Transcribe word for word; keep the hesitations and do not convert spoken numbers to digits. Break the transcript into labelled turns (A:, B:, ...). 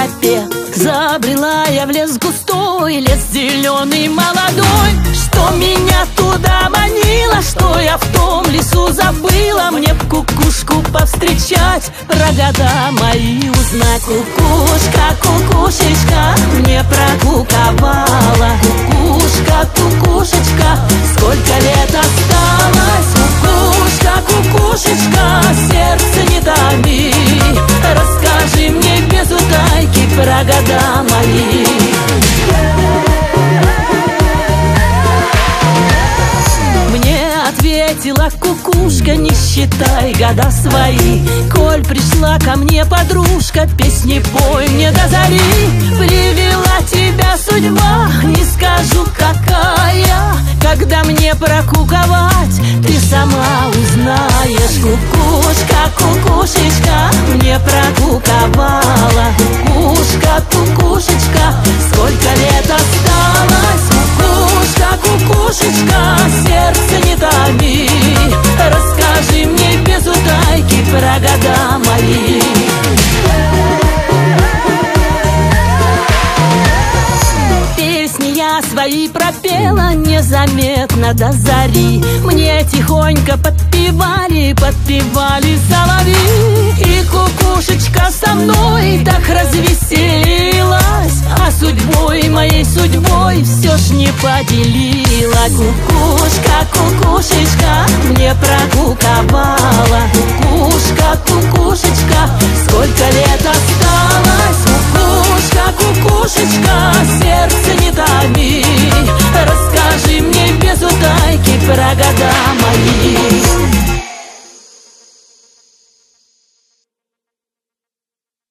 A: тропе. Забрела я в лес густой, лес зеленый молодой. Что меня туда манило, что я в том лесу забыла? Мне б кукушку повстречать, про года мои узнать. Кукушка, кукушечка, мне прокуковала. Кукушка, кукушечка, сколько лет осталось? Кукушка, кукушечка, сердце не томи. Расскажи мне без утайки про года мои. Мне ответила кукушка: не считай года свои. Коль пришла ко мне подружка, песни пой мне до зари. Привела тебя судьба, не скажу какая. Когда мне прокуковать, ты сама узнаешь. Кукушка, кукушечка, мне прокуковала. Кукушка, кукушечка, сколько лет осталось? Кукушка, кукушечка, сердце не томи. Расскажи мне без утайки про года мои. Песни я свои пропела незаметно до зари. Мне тихонько подпевали, подпевали соловьи. И кукушечка со мной так развеселилась, а судьбой, моей судьбой все ж не поделила. Кукушка, кукушечка, мне прокуковала. Кукушка, кукушечка, сколько лет осталось? Кукушка, кукушечка, сердце не томи. Расскажи мне без утайки про года мои.